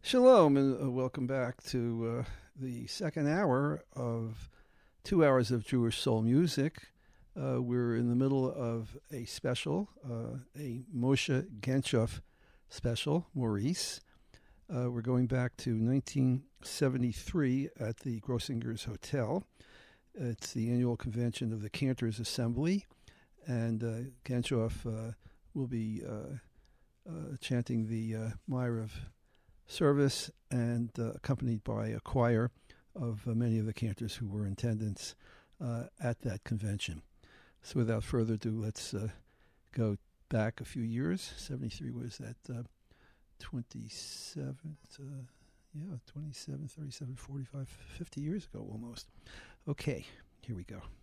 Shalom and welcome back to the second hour of 2 hours of Jewish soul music. We're in the middle of a special, a Moshe Genshov special, Maurice. We're going back to 1973 at the Grossinger's Hotel. It's the annual convention of the Cantors Assembly, and Genshov will be chanting the Maariv service and accompanied by a choir of many of the cantors who were in attendance at that convention. So without further ado, let's go back a few years. 73 was that 27, 27, 37, 45, 50 years ago almost. Okay, here we go.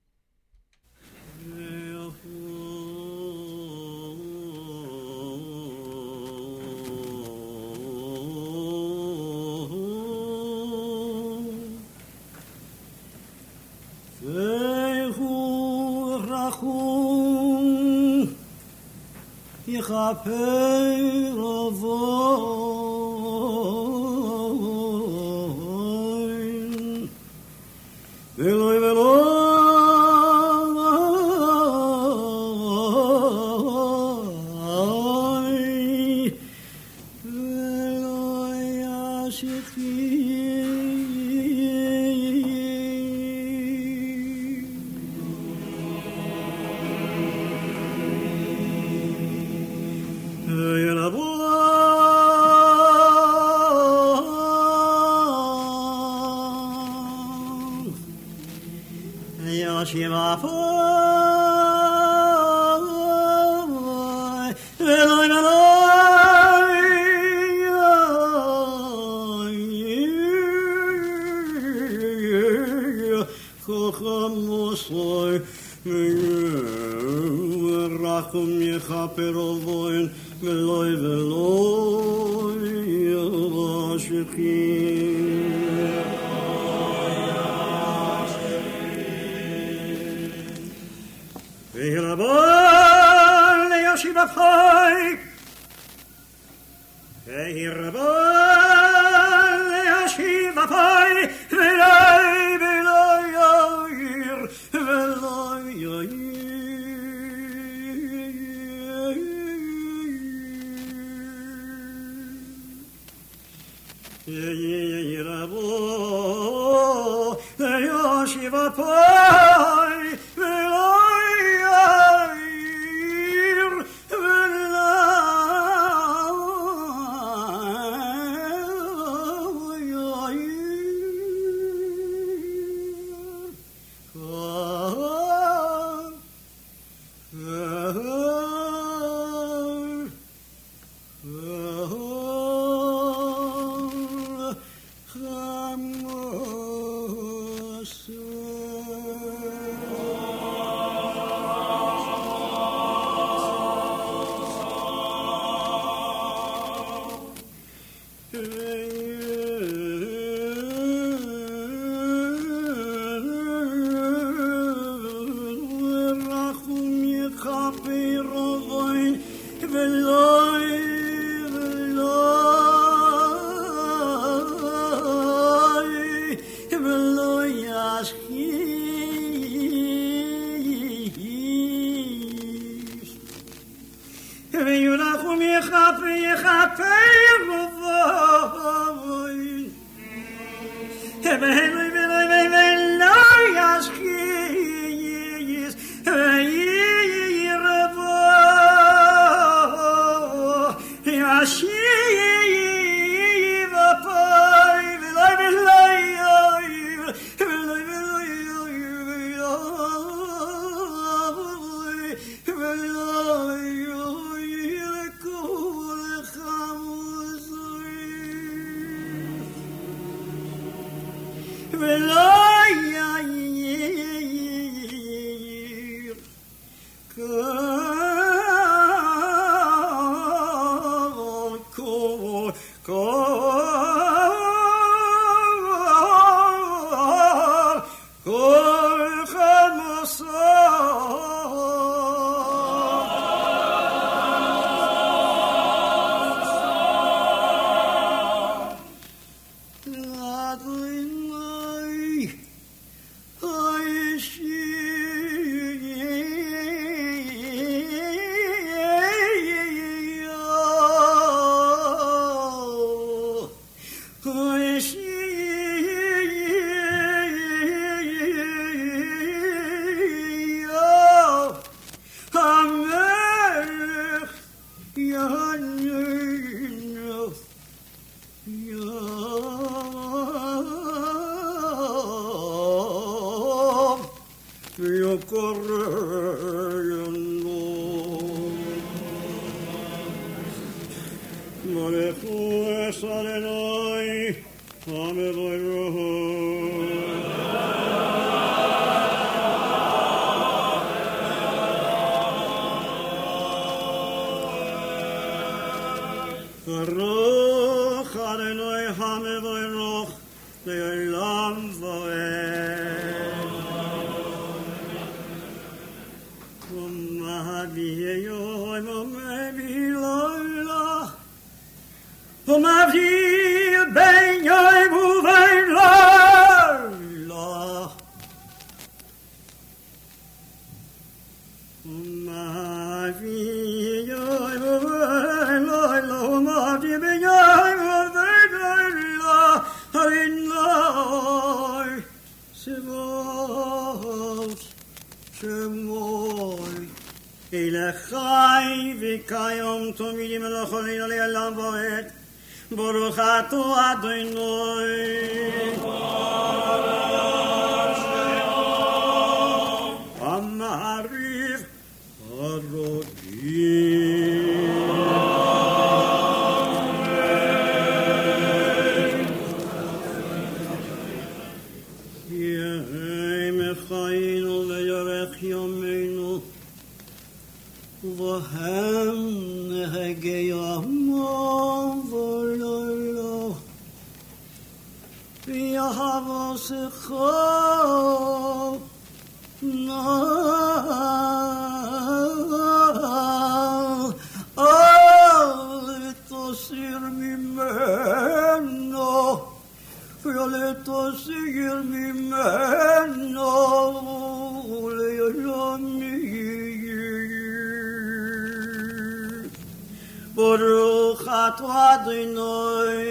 יכפר אבוי ולוי ולוי ולוי אשכי Shiva Foy, Veloy Veloy, Kocham Mosoy, Rachum Yechaper Ovoin, Veloy Veloy, Yashechim. Hirabon Yoshiva Foy, Hirabon Yoshiva Foy, Veloy Veloy Yoir, Veloy Yoir, Hirabon Yoshiva Foy, Veloy es Adonai, Baruch Adonai HaMevoirach Le'olam Va'ed. U'ma'aviyeh yoim u'ma'aviyeh lo'ila u'ma'aviyeh ben yoim u'vein lo'ila u'ma'aviyeh yoim u'vein lo'ila u'ma'aviyeh ben yoim u'vein lo'ila Harinai Sivot Shemoy Elechai Vikayom Tomidim Elocholim Le'olam Va'ed Baruch Ato Adonai Amariv Harodim Yemechayinu ve'yorech yomeinu V'hem nehegeyamo v'loilo V'yahavosecho Al tosir mimeno V'yaletosir mimeno Le'olami Baruch Ato Adonai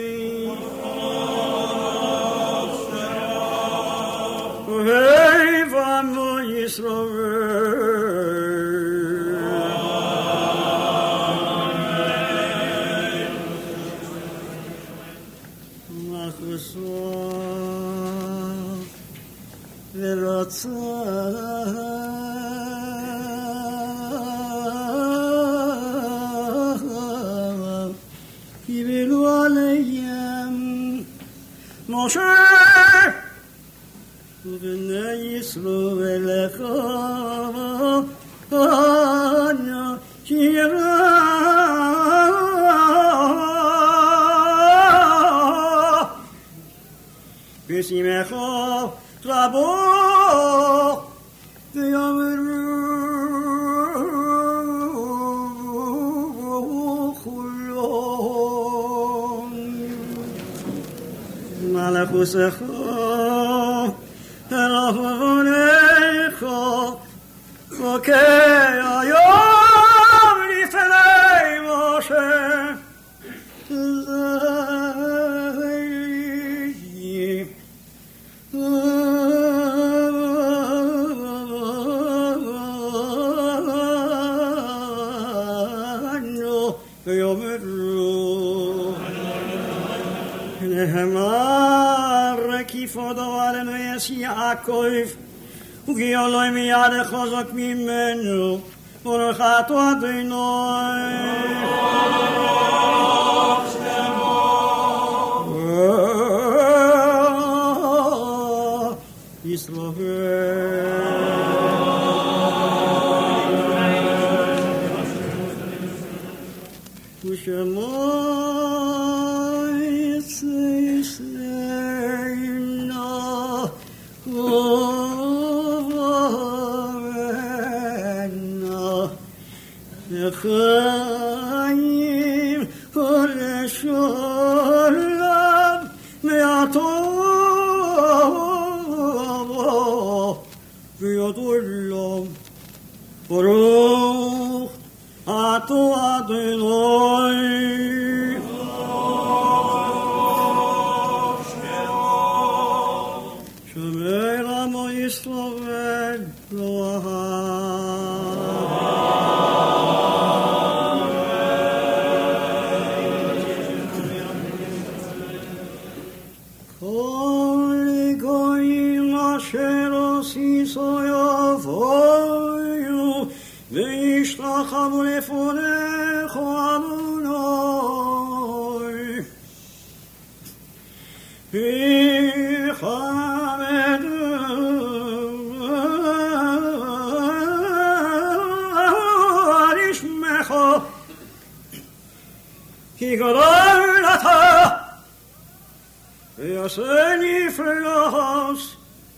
Hey V'amo Yisrael Machusov V'rotzah Yivilu Aleyhem Moshe U'v'nei Yisrael Ana Shira B'simecha Rabo V'yameru Chulon Malachusecha Elavonecha V'kei hayom Lifnei Moshe Nehemar kifodo alenu es Yaakov Ugi oloi miyad chazak mimenu Baruch Ato Adonai Yisrael Ushamoy Tzisleina Uvarena Nechayim Uresholam Me'atov V'yadullam Baruch Ato Adonai Shemei Ramo Yisrael Kol goyim asher osiso yavoyu Ve'ishtachavu lefonecho Adonai Ki godolata io segni flos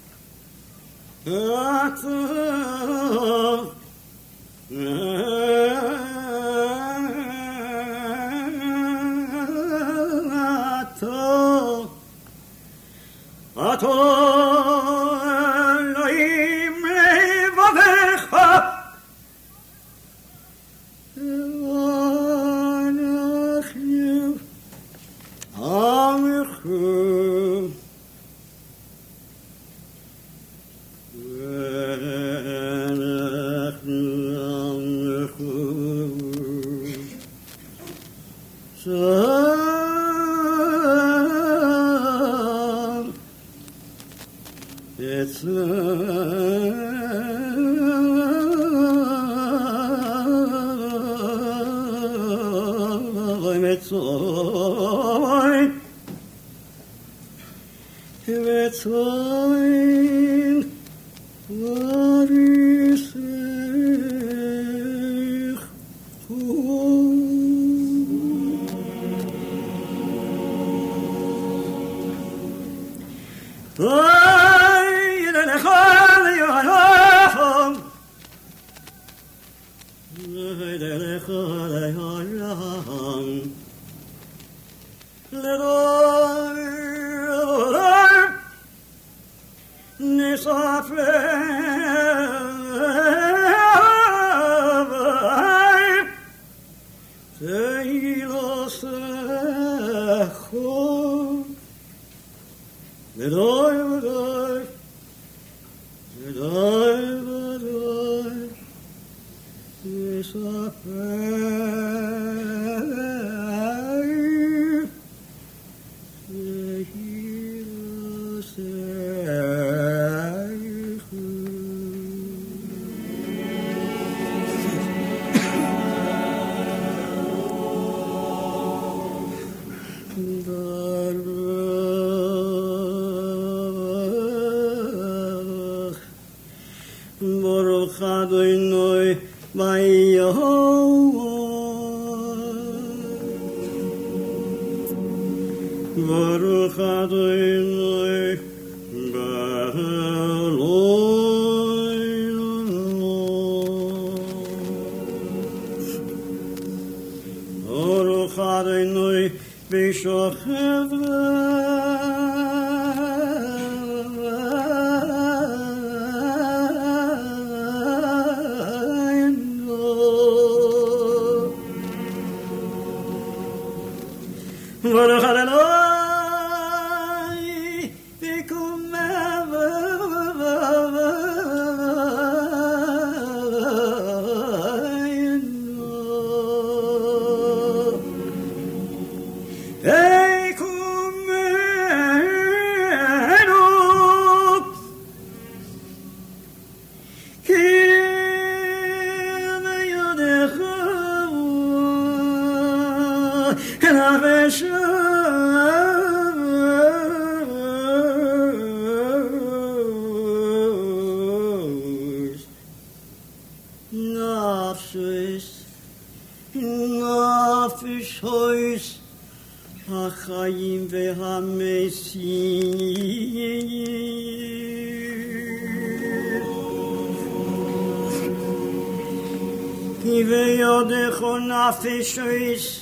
ato loim levavecha It's what is Fishes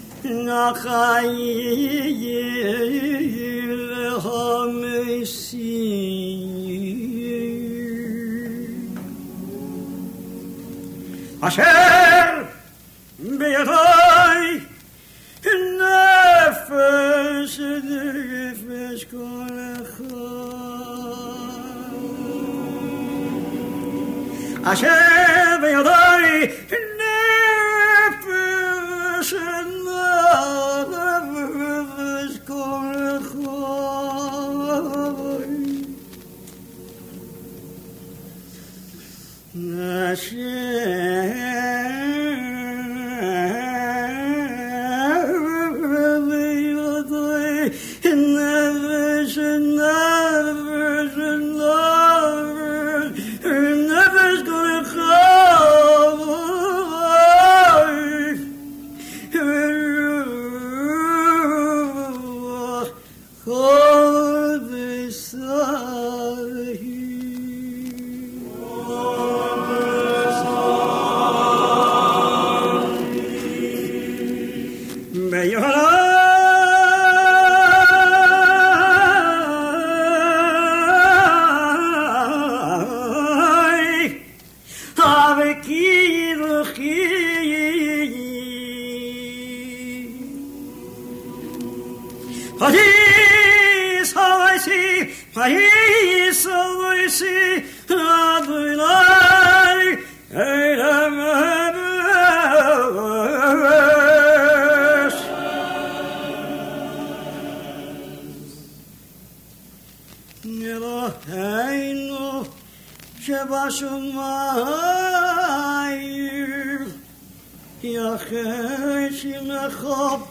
Asher beyadai nefesh nefesh kolecha Asher beyadai in the כל בשרי שבשמיים יחש לך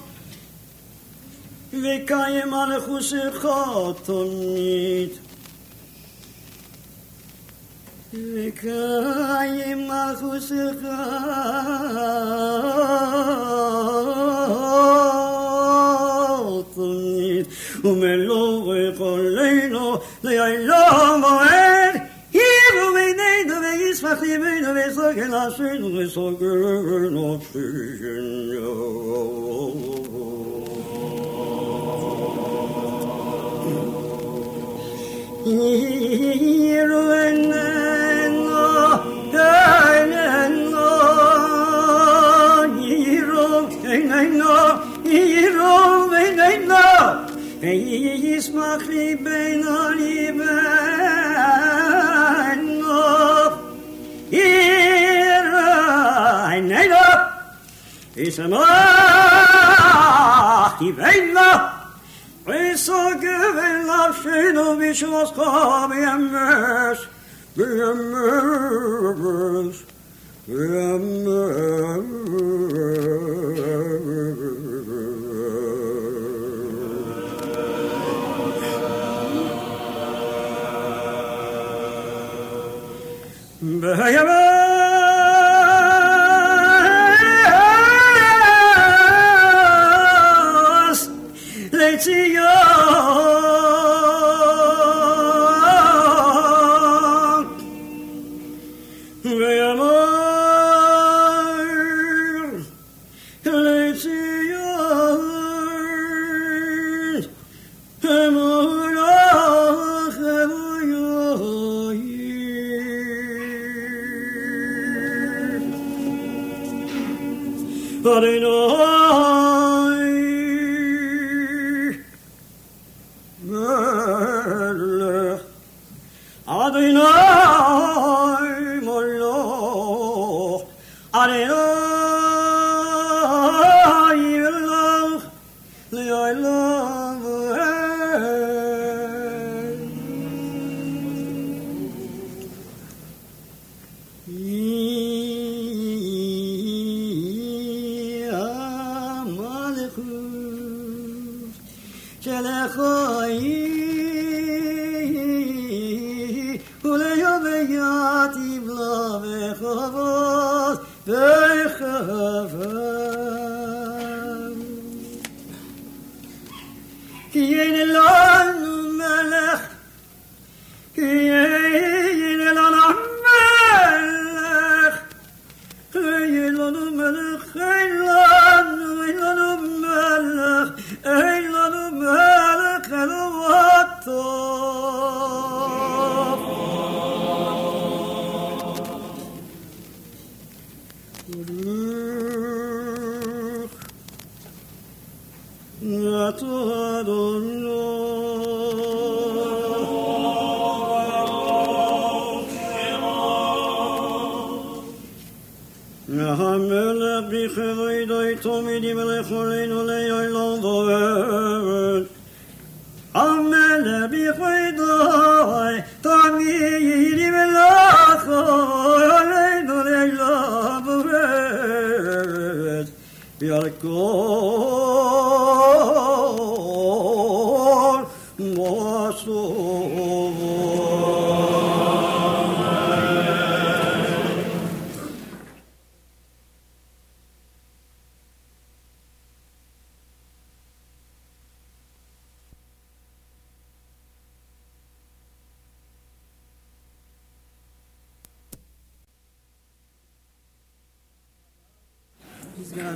וקיים על חושך תמיד וקיים על חושך תמיד ומלוא קולנו לילה מועד ישמח ליבנו וסוגל אשרינו וסוגל נפשנו ירו עינינו עינינו ירו עינינו ירו עינינו ישמח ליבנו ליבנו עינינו ישמח ליבנו וסוגל נפשנו בשמחך בימש בימש בימש לציון ויאמר לציון המולך אלוהים אדוני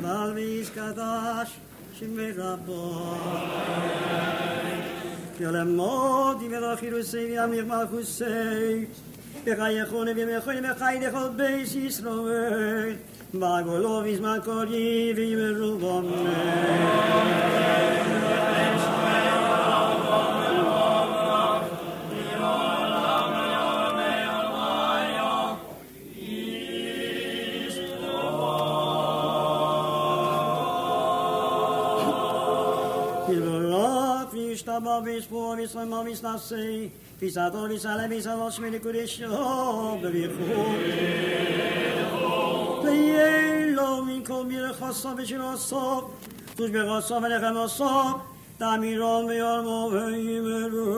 אבל ויזקדש שמרבו ילמוד ימלוך ירוסי וימליך מלכוסי בחייכון ובמכון בחי לכל בית ישראל בגולו בזמן כל וימרו בומר Shtaba bispo bisma bisnase bisador bisale bisador shmeli kurisho bevichu Leylo min kol mir khassa bishroso tuj bekhassa velekhamoso tamiron veyormo veymeru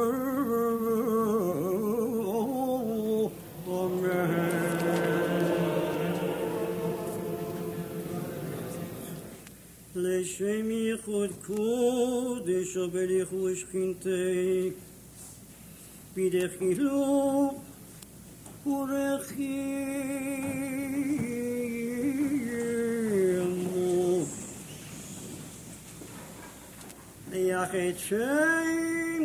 לשם ייחוד קודש ובליכו שכינתי בדחילו ורחימו ליחד שם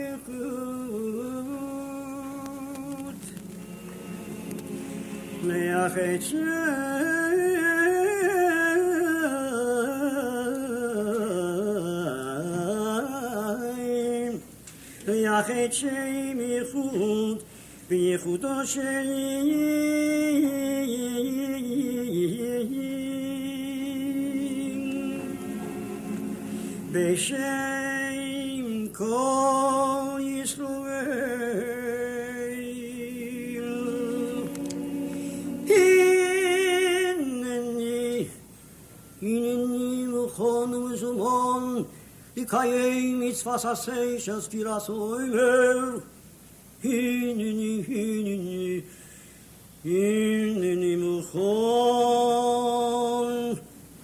ייחוד ליחד שם יחד שם ייחוד בייחודו של בשם כל ישראל הנני מוכן ומזומן לקיים מצוות עשה של ספירת עומר הנני מוכן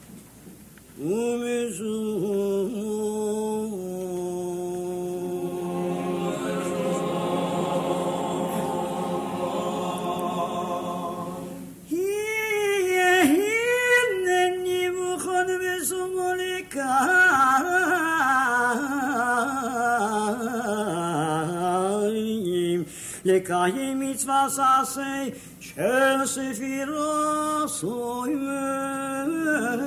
ומזומן הנני מוכן ומזומן לקיים מצוות עשה של ספירת עומר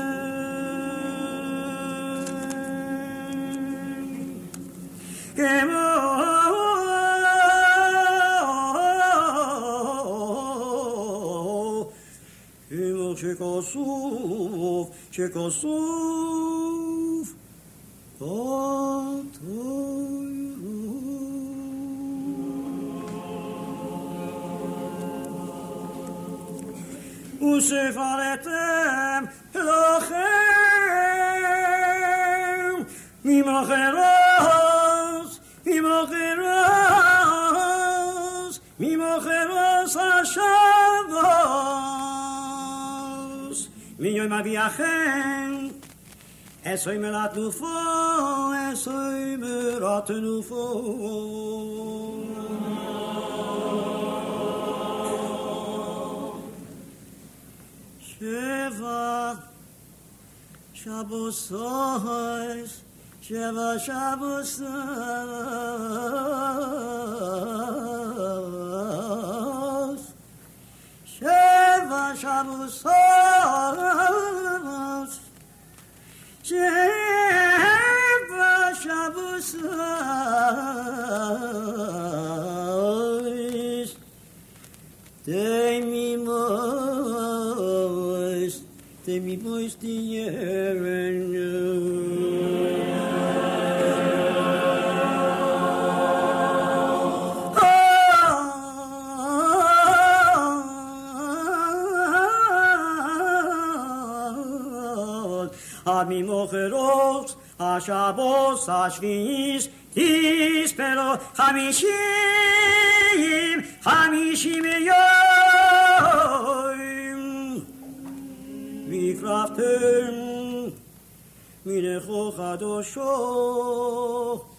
כמו שכסוף וספרתם לכם ממחרס השבוס מיום אביכם אסוי מרת נופו אסוי מרת נופו שבע שבוסות שבע שבוסות שבע שבוסות שבע שבוסות Temimos tierra הממוחרות, השבוס, השביעיס, תספרו 50 יום. והקרבתם מלכו חדשו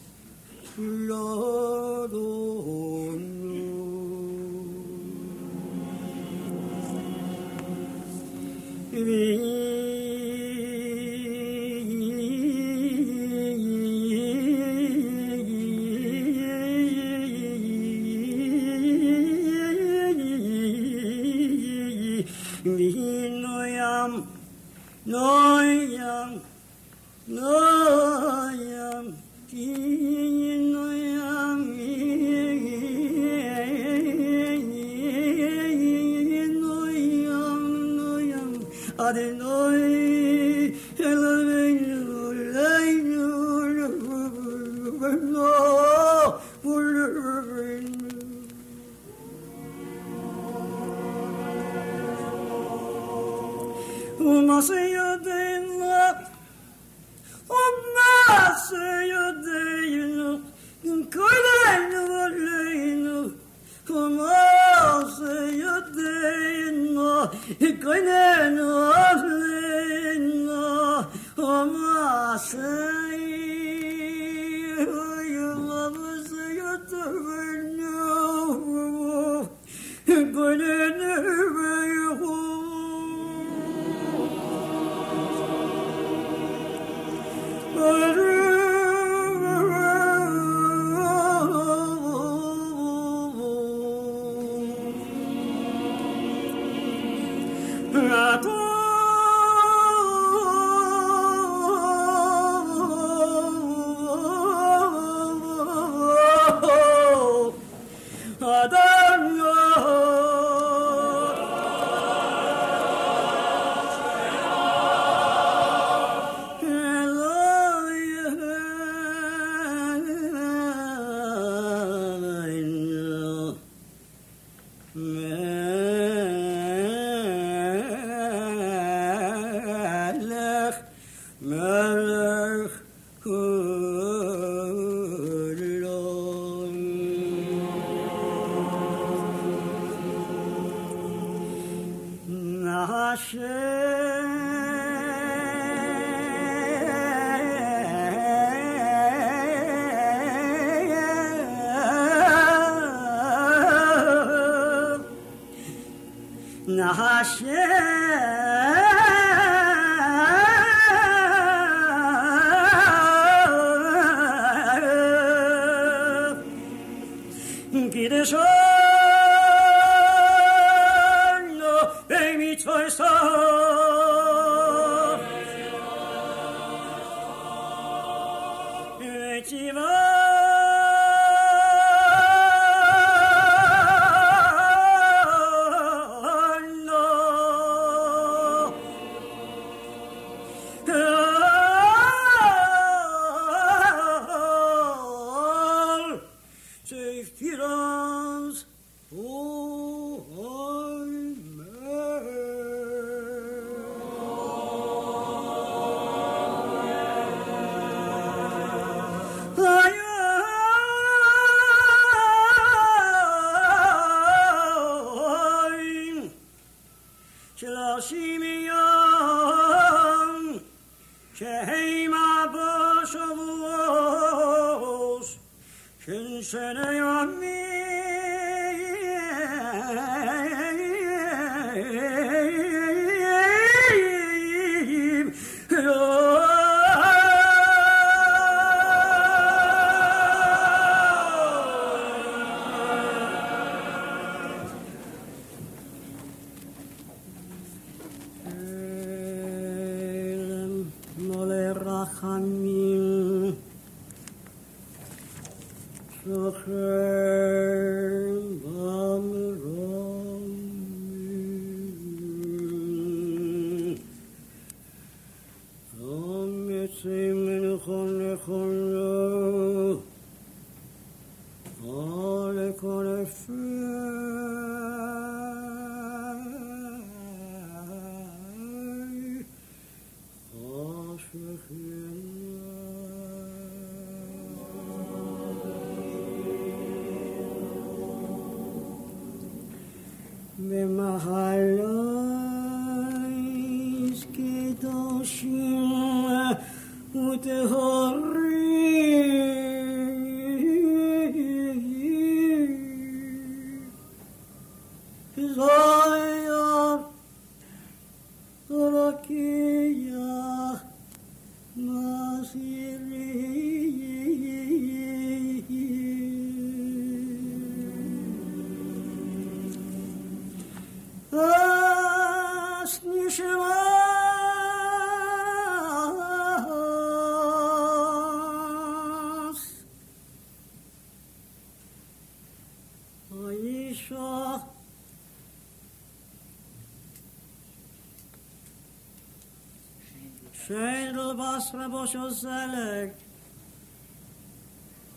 לאדוני. Schädel was Rabosho Selek.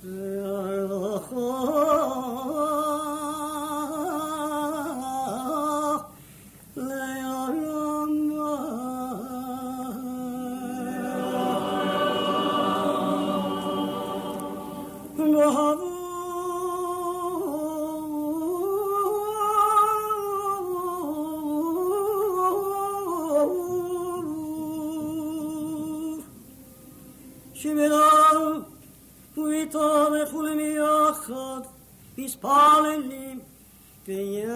Spallim beyad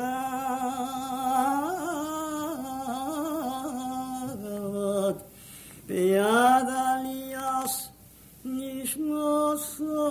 alias nishmos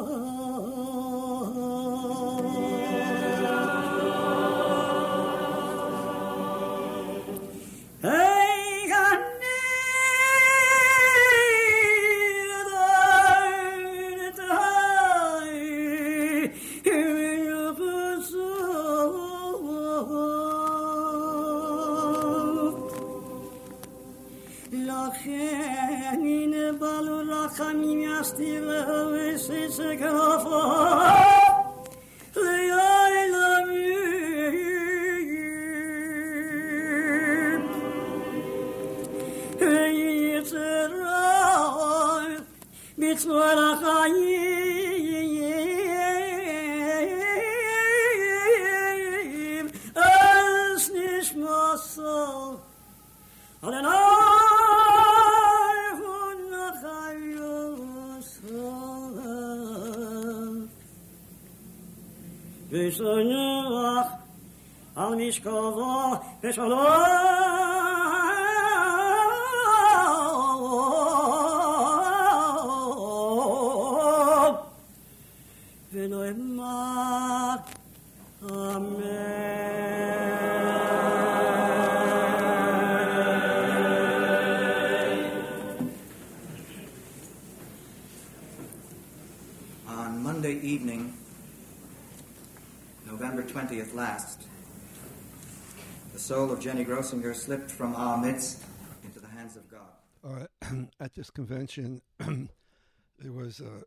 al mishkova v'shalom v'noemar On Monday evening, November 20th last, the soul of Jenny Grossinger slipped from our midst into the hands of God. At this convention, there was a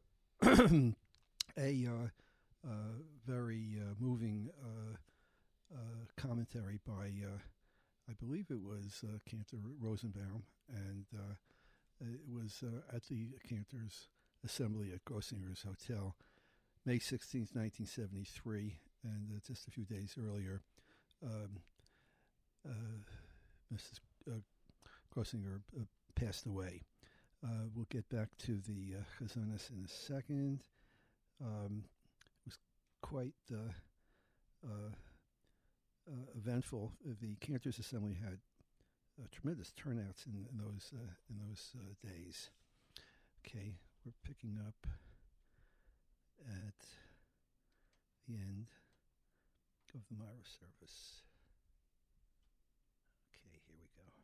very moving commentary by, I believe it was Cantor Rosenbaum, and it was at the Cantor's assembly at Grossinger's Hotel, May 16th, 1973, and just a few days earlier, Mrs. Grossinger passed away. We'll get back to the Chazanis in a second. It was quite eventful. The Cantor's Assembly had tremendous turnouts in those days. Okay, we're picking up at the end of the Myra service. Okay, here we go.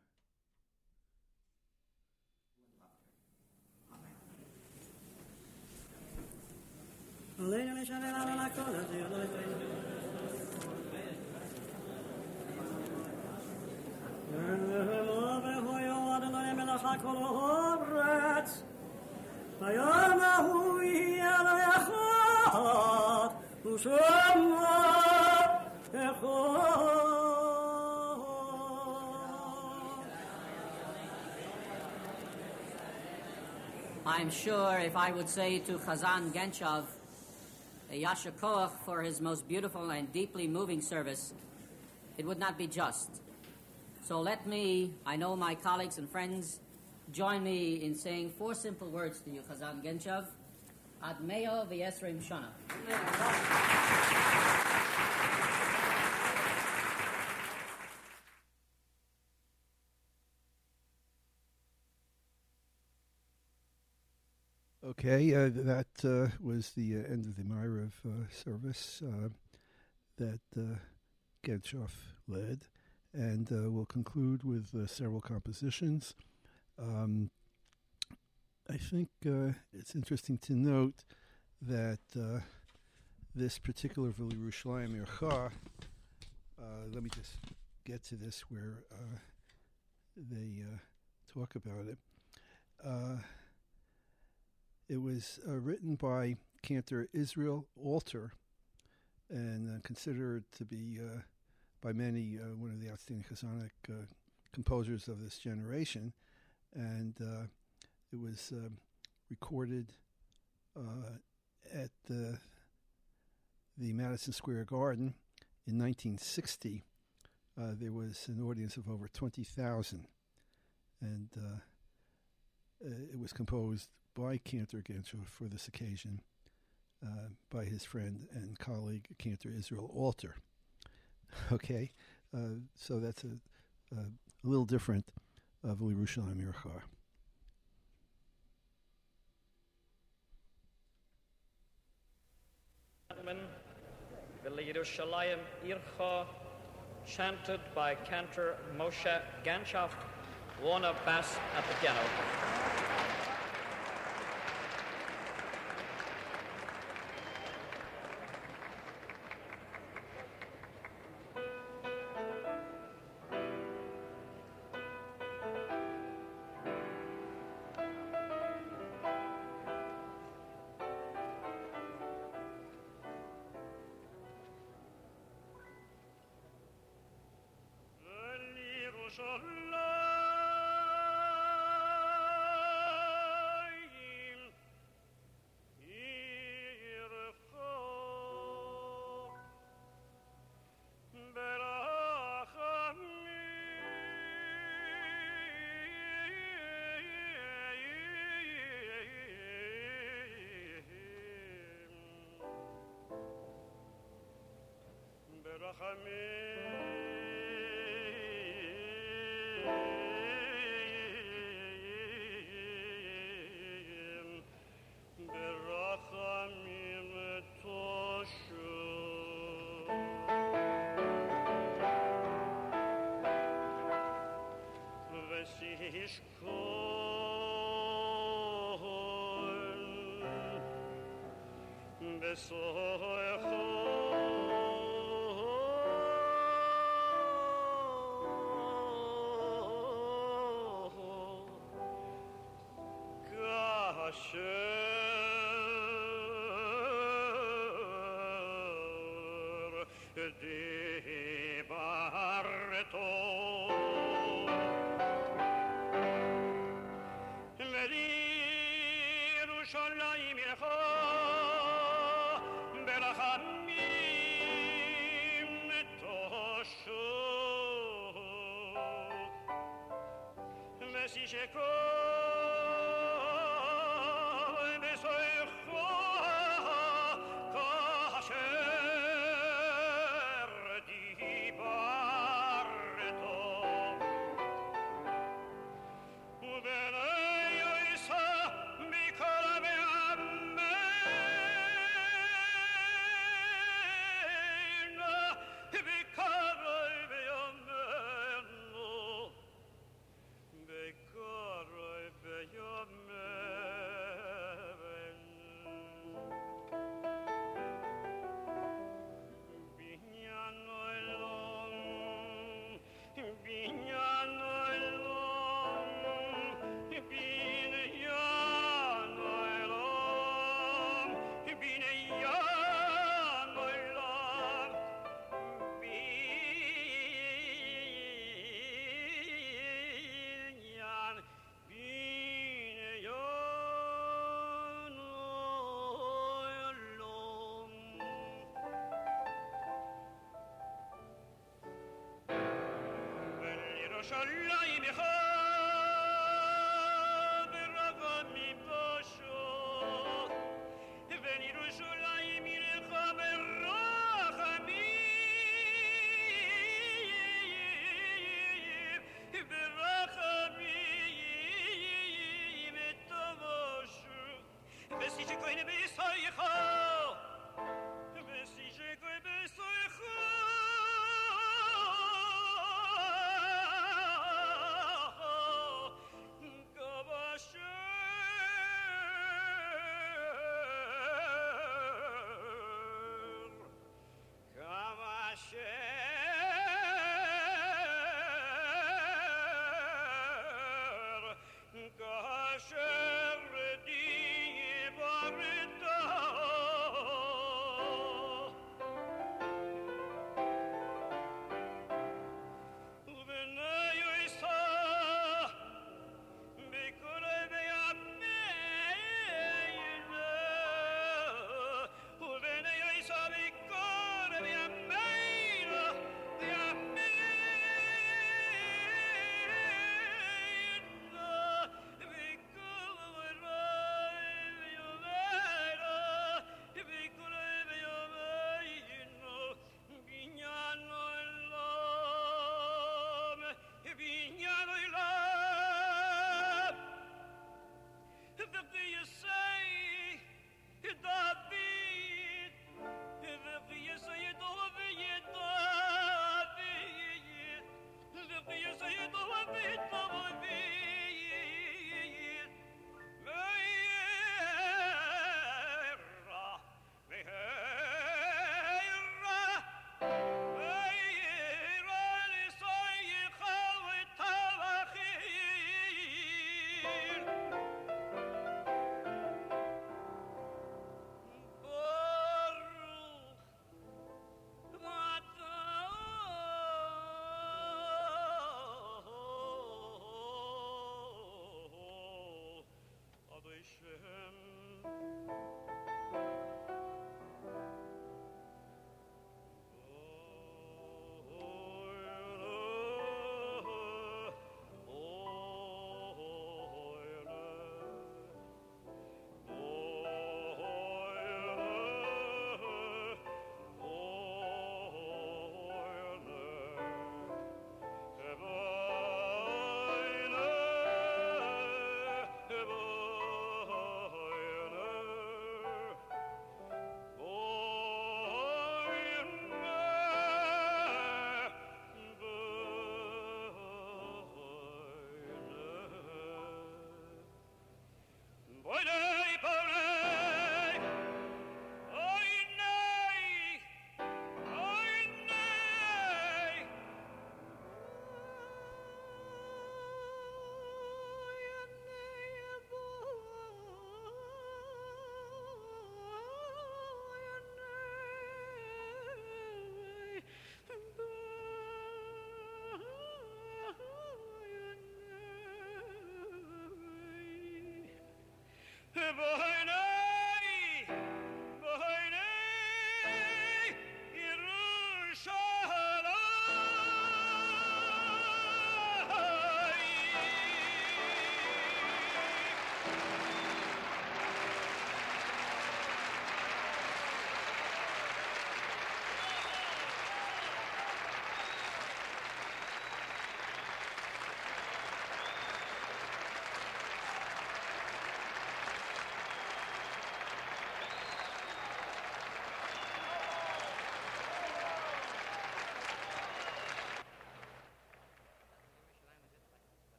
I'm sure if I would say to Chazan Genchov, a Yasher Koach for his most beautiful and deeply moving service, it would not be just. So let me, I know my colleagues and friends, join me in saying 4 simple words to you, Chazan Genchov. Ad Meo v'Yesrim Shana. Okay, that was the end of the Myrav service that Genchov led, and we'll conclude with several compositions. I think it's interesting to note that this particular V'li Yerushalayim Ircha, let me just get to this where they talk about it. It was written by Cantor Israel Alter and considered to be, by many, one of the outstanding Chazanic composers of this generation. And it was recorded at the Madison Square Garden in 1960. There was an audience of over 20,000. And it was composed by Cantor Genschow for this occasion by his friend and colleague Cantor Israel Alter. Okay, so that's a little different of L'Yerushalayim Ircha. Gentlemen, the L'Yerushalayim Ircha, chanted by Cantor Moshe Genschow, Warner Bass at the piano.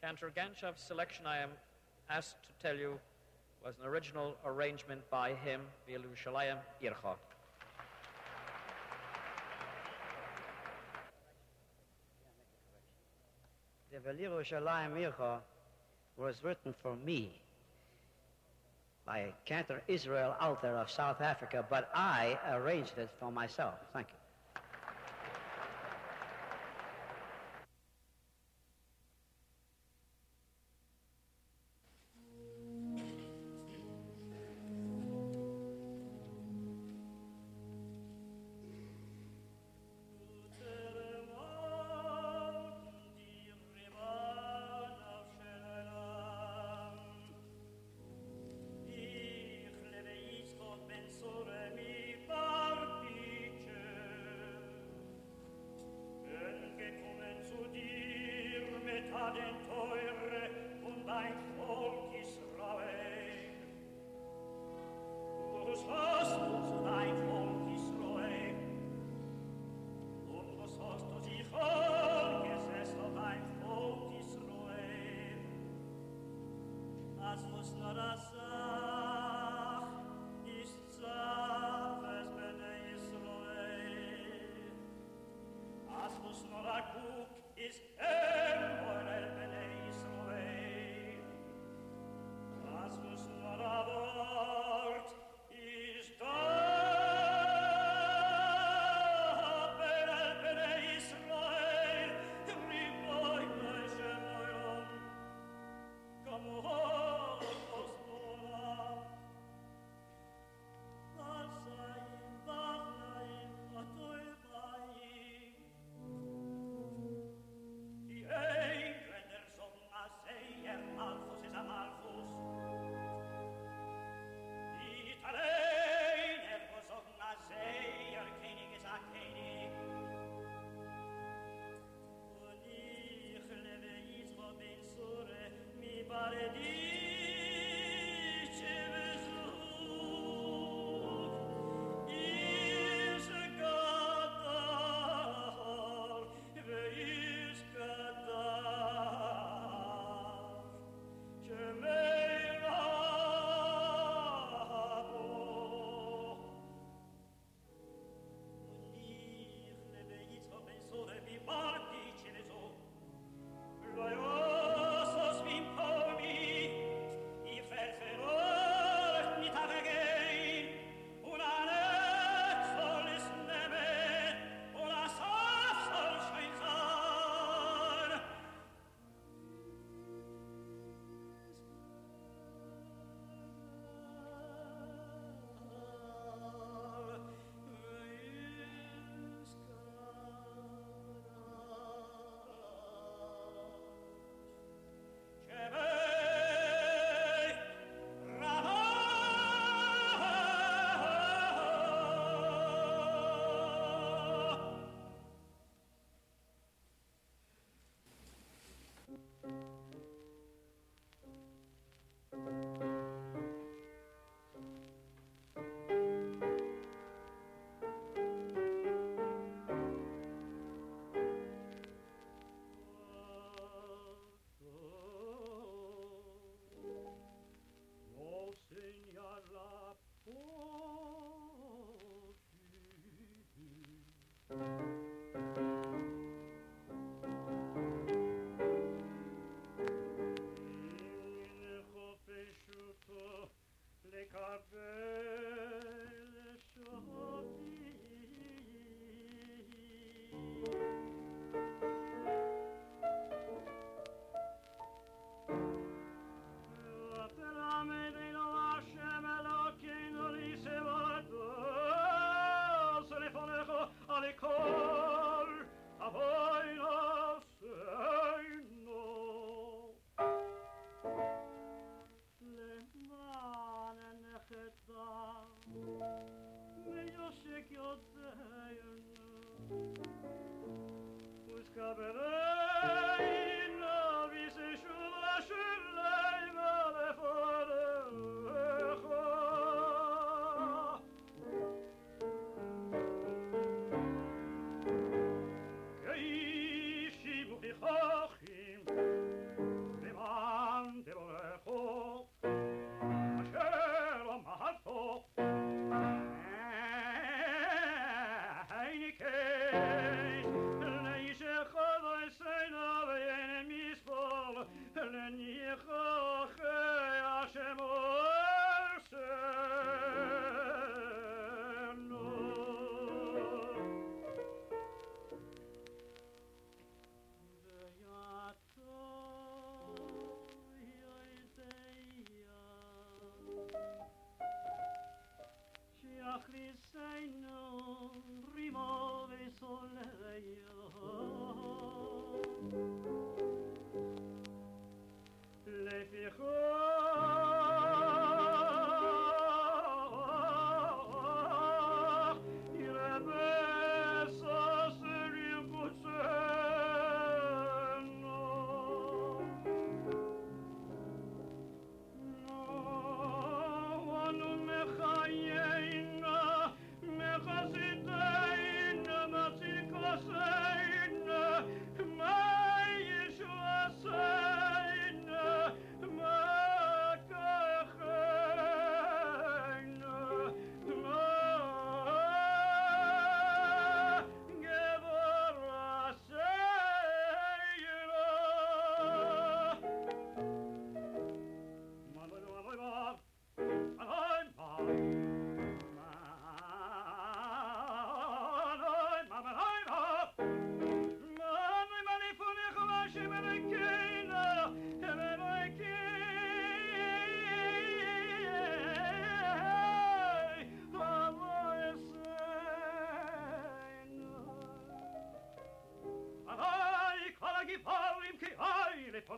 Cantor Ganchov's selection, I am asked to tell you, was an original arrangement by him, Yerushalayim Ircha. The Yerushalayim Ircha was written for me by Cantor Israel Alter of South Africa, but I arranged it for myself. Thank you.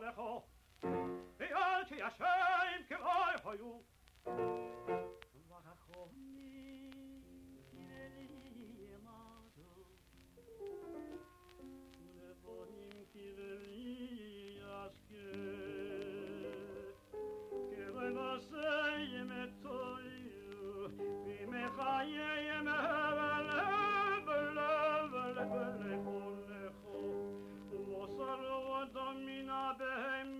Lecho, Ve'al ki Hashem kevai hoyu. V'achachoni kireli yemadu, Nevonim kireli yasket, Kerenasei yemetoyu, V'mechaye yemehevelecho, V'osar v'adamina behem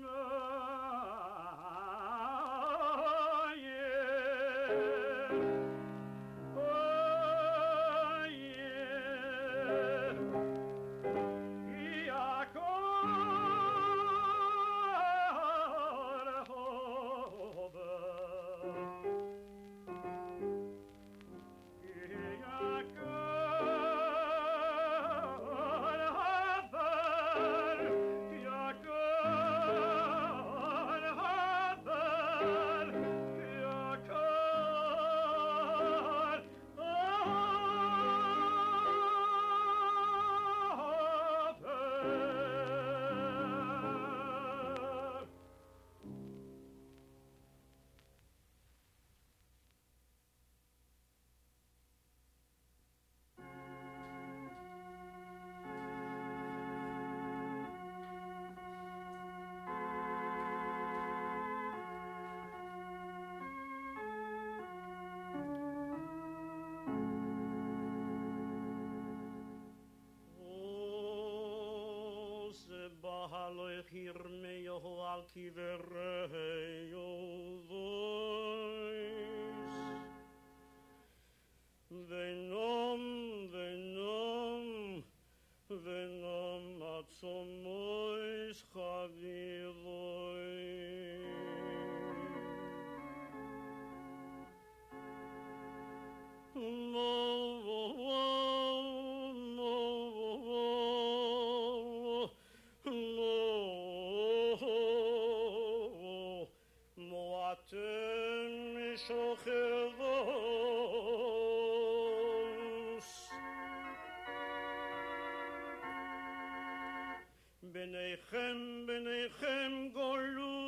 Hirmeyo al kivereyo voice. Venom atzomois chavivoi. Benechem golu,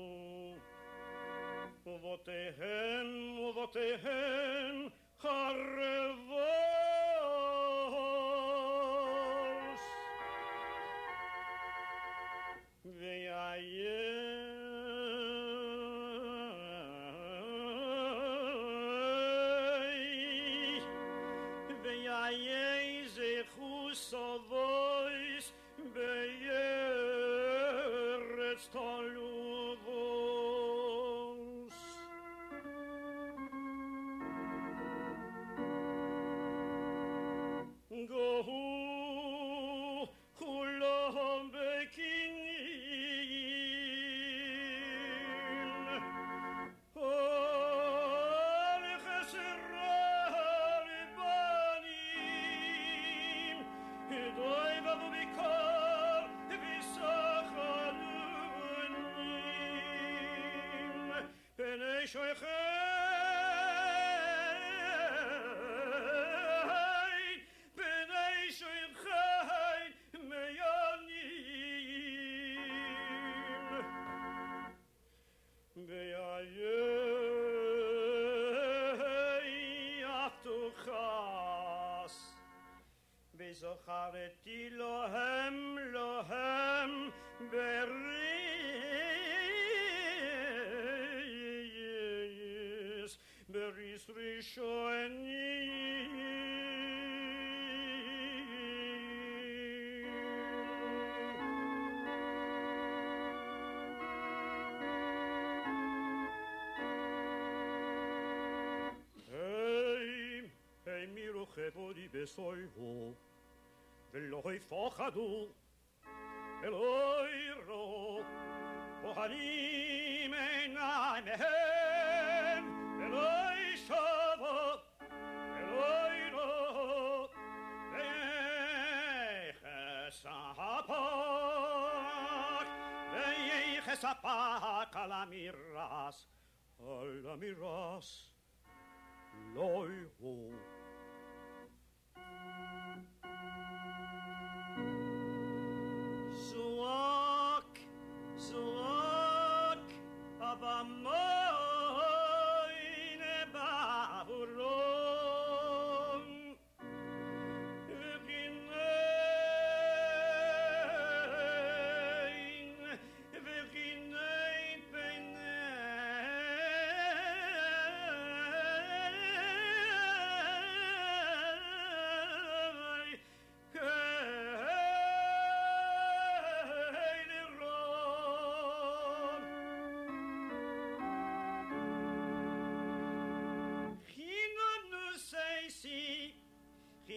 uvotehen charevos, ve'ayei zechus avois be'eretz taluvos. Gohu kulam bekinim, ol chesera libanim, edoi vavu bikor v'sachalunim, penei shoichem Zochareti lohem beris rishonim. Hey miru chevodi besoivo. Eloi fochadu, Eloi ro, Ohanim einai mehen, Eloi shavo, Eloi ro, Ve'yeches apak al amiras, loi ho. Zuak,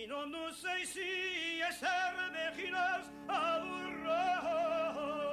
non nu sei si eser bechinas auron.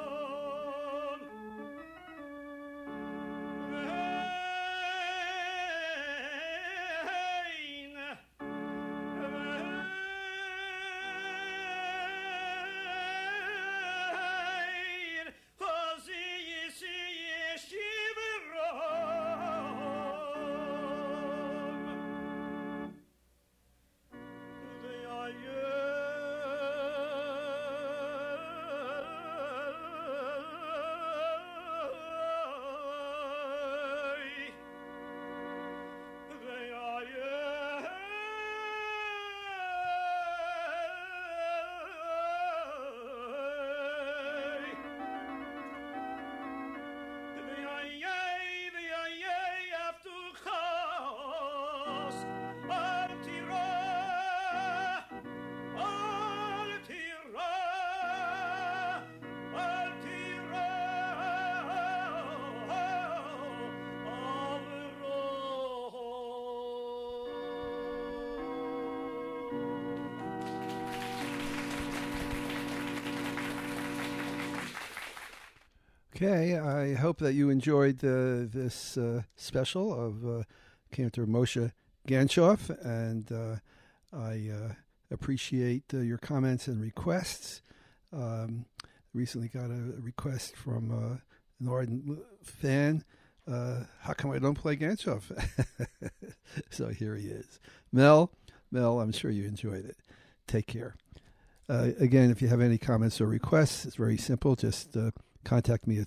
Okay, I hope that you enjoyed this special of Cantor Moshe Ganchoff, and I appreciate your comments and requests. Recently got a request from an ardent fan. How come I don't play Ganchoff? So here he is. Mel, I'm sure you enjoyed it. Take care. Again, if you have any comments or requests, it's very simple. Just contact me at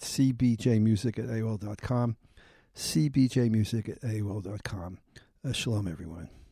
cbjmusic@aol.com, cbjmusic@aol.com. Shalom, everyone.